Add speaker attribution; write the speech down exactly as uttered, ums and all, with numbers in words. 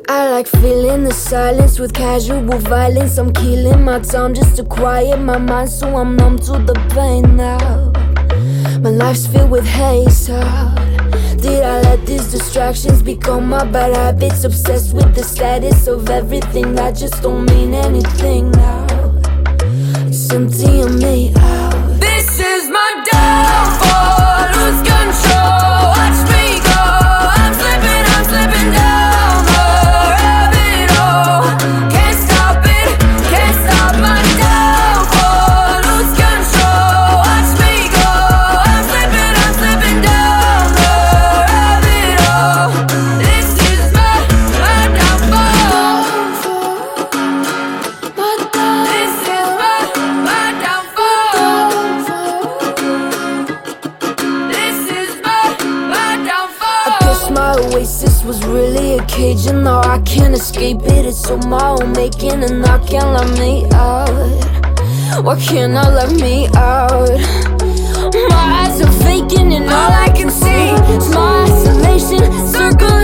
Speaker 1: I like feeling the silence with casual violence. I'm killing my time just to quiet my mind, so I'm numb to the pain now. My life's filled with haze. Did I let these distractions become my bad habits? Obsessed with the status of everything that just don't mean anything now. It's emptying me out. This is my downfall. Lose control. Watch me go. I'm slipping, I'm slipping down the rabbit hole. Can't stop it, can't stop my downfall. Lose control. Watch me go. I'm slipping, I'm slipping down the rabbit hole. This is my, my downfall. This is my, my downfall. This is my, my downfall. I guess my oasis was really a cage, and now I can't escape it. It's on my own making, and I can't let me out. Why can't I let me out? My eyes are vacant, and all I can see is my isolation. Circle